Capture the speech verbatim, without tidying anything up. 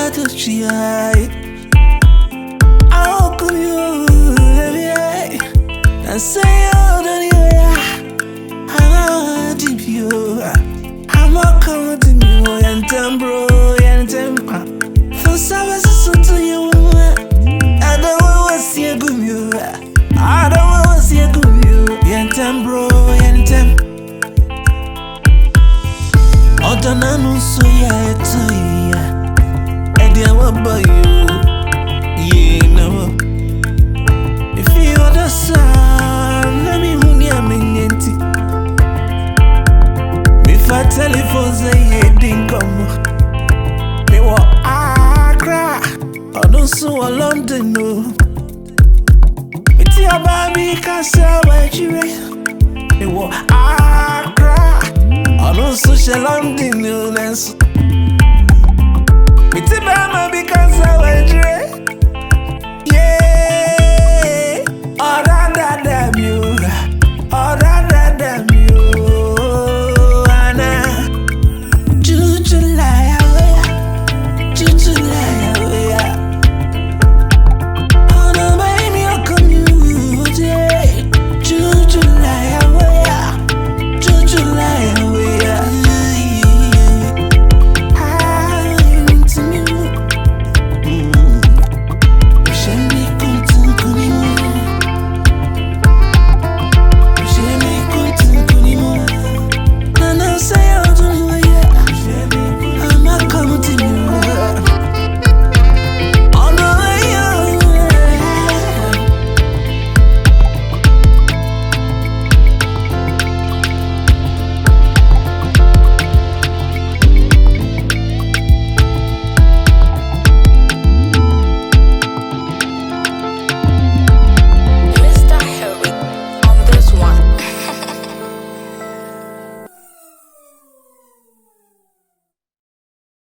to try. I'll come you, baby. And say, oh, don't you? I'm a deep you. I'm a coming to you, and tempo, and tempo. For services to you, I don't want to see a good you. I don't want to see a good you, and tempo, and tempo. Odananu so ya to ya. Eddie, I want by you. Yeah, no. If you are the sun, let me hone ya mingenti. If I telephone say you didn't come.